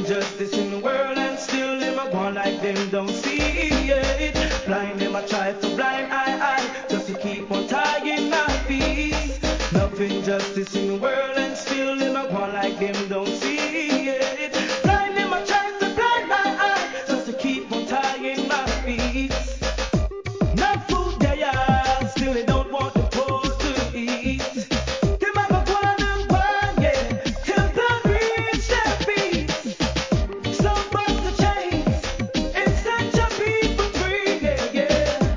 injustice in the world and still them a go on like them don't see it. Blind them a try to blind eye just to keep on tying my peace. Enough injustice in the world